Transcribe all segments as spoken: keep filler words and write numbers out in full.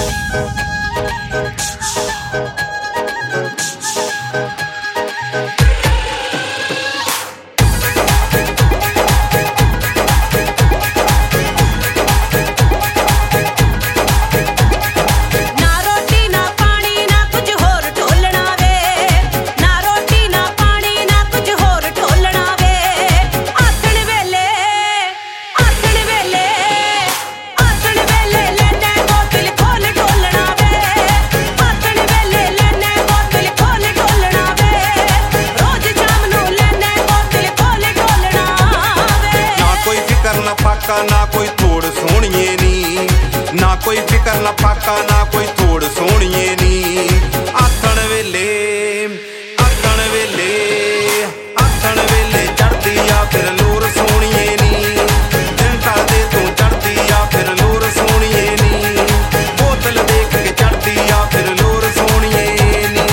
ना कोई थोड़ सोहणिए नी, ना कोई फिकर ना फाका ना कोई थोड़ सोहणिए नी। आथण वेले आथण वेले आथण वेले चढ़दी आ फिर लोर सोहणिए नी। दिन ढलदे तों चढ़दी आ फिर लोर सोहणिए नी। बोतल देख के चढ़दी आ फिर लोर सोहणिए नी।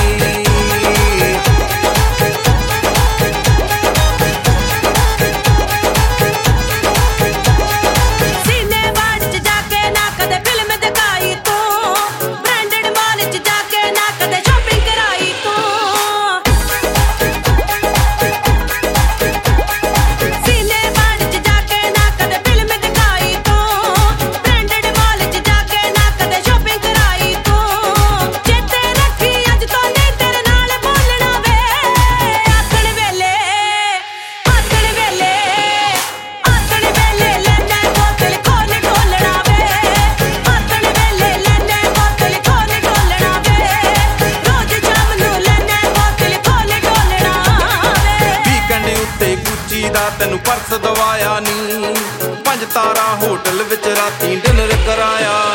ਤੈਨੂੰ ਪਰਸ ਦਵਾਇਆ ਨੀ, ਪੰਜ ਤਾਰਾ ਹੋਟਲ ਵਿੱਚ ਰਾਤੀ ਡਿਨਰ ਕਰਾਇਆ।